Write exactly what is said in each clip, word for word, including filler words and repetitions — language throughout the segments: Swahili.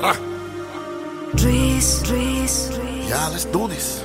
Ah. Dries, Dries, Dries. Yeah, let's do this.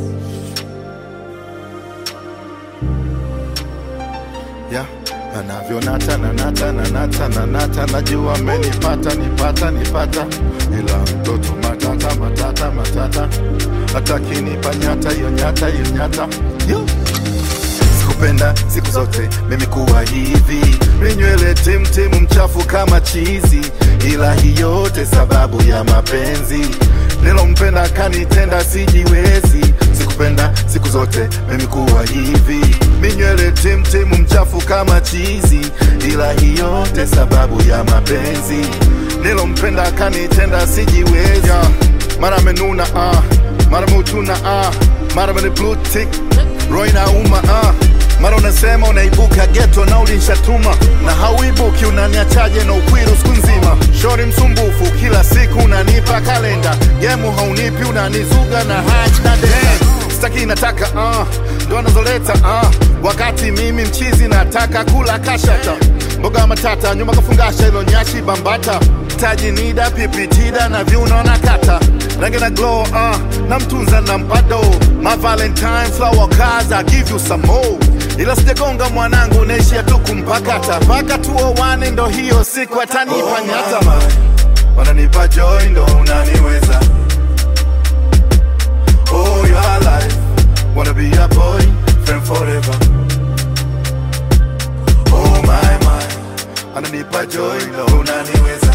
Yeah. Anavyo nata na nata na nata na nata, najua amenipata nipata nipata, ila mtoto matata matata matata, hataki nipa nyata yo nyata yo nyata. Yo. Sikupenda siku zote mimi kuwa hivi, minywele tim tim mchafu kama chizi, ila hii yote sababu ya mapenzi. Nilompenda kanitenda sijiwezi. Sikupenda siku zote mimi kuwa hivi, minywele tim tim mchafu kama chizi, ila hii yote sababu ya mapenzi. Nilompenda kanitenda sijiwezi. Yeah. Mara menuna ah, mara mutuna ah, mara mene blue tick, roho inauma ah. Mara unasema unaibuka ghetto na ulinshatuma, na hauibuki unaniachaje na ukwiru siku nzima. Shori msumbufu kila siku unanipa kalenda, gemu haunipi unanizuga na haji na denda. Sitaki nataka ah, ndo anazoleta ah, wakati mimi mchizi nataka kula kashata. Mboga matata nyuma kafungasha ilo nyashi bambata, taji nida pipitida na viuno na kata. Rangi na glow ah, na mtunza na mpado, my valentine flower cars I give you some more. Ila sijagonga mwanangu naishia tu kumpakata, paka tuowane ndo hiyo siku atanipa nyata. Oh wananipa joy ndo unaniweza. Oh your life, wanna be a boy, friend forever. Oh my my, wananipa joy ndo unaniweza.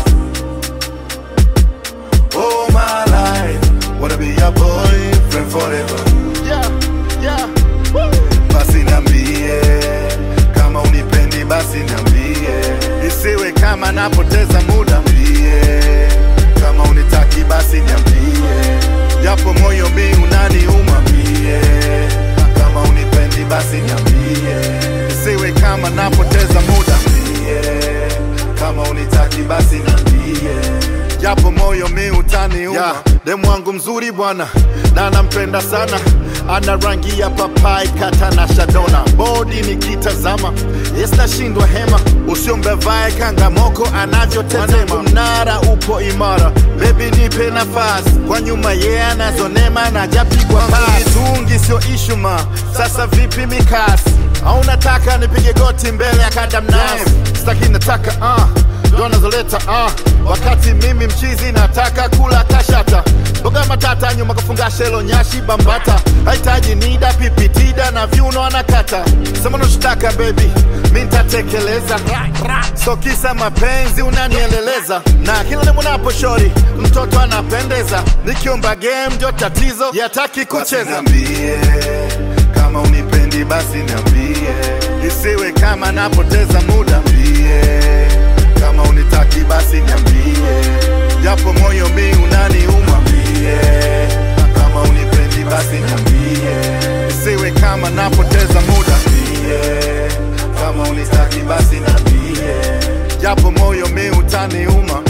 Oh my life, wanna be a boy, friend forever. Yeah, yeah, woo. Basi niambie kama unipendi, basi niambie, isiwe kama napoteza muda. Niambie kama unitaki, basi niambie, japo moyo mi unaniuma. Niambie kama unipendi, basi niambie, isiwe kama napoteza muda. Niambie kama unitaki, basi niambie, japo moyo mi utaniuma. Yeah, demu wangu mzuri bwana na nampenda sana, ana rangi ya papai kata na shadona, body nikitazama yes nashindwa hema. Usiombe vae kanga moko anavyotezema, mnara upo imara, baby nipe nafasi, kwa nyuma ye yeah, anazonema na japigwa pasi. Tungi sio ishuma, sasa vipi mikasi, au nataka nipige goti mbele ya kadamnasi. Sitaki nataka ah, ndo anazoleta ah, wakati mimi mchizi nataka kula kashata. Mboga matata nyuma kafungasha ilo nyashi bambata, haitaji nida pipitida na viuno anakata. Sema unachotaka baby, mi nitatekeleza, so kisa mapenzi unanieleleza. Na kila demu napo shori, mtoto anapendeza, nikiomba game ndio tatizo, yataki kucheza. Niambie kama unipendi, basi niambie, isiwe kama napoteza muda. Niambie kama unitaki, basi niambie, japo moyo mi unaniuma. Niambie kama unipendi, basi niambie, isiwe kama napoteza muda. Niambie kama unitaki, basi niambie, japo moyo mi utaniuma.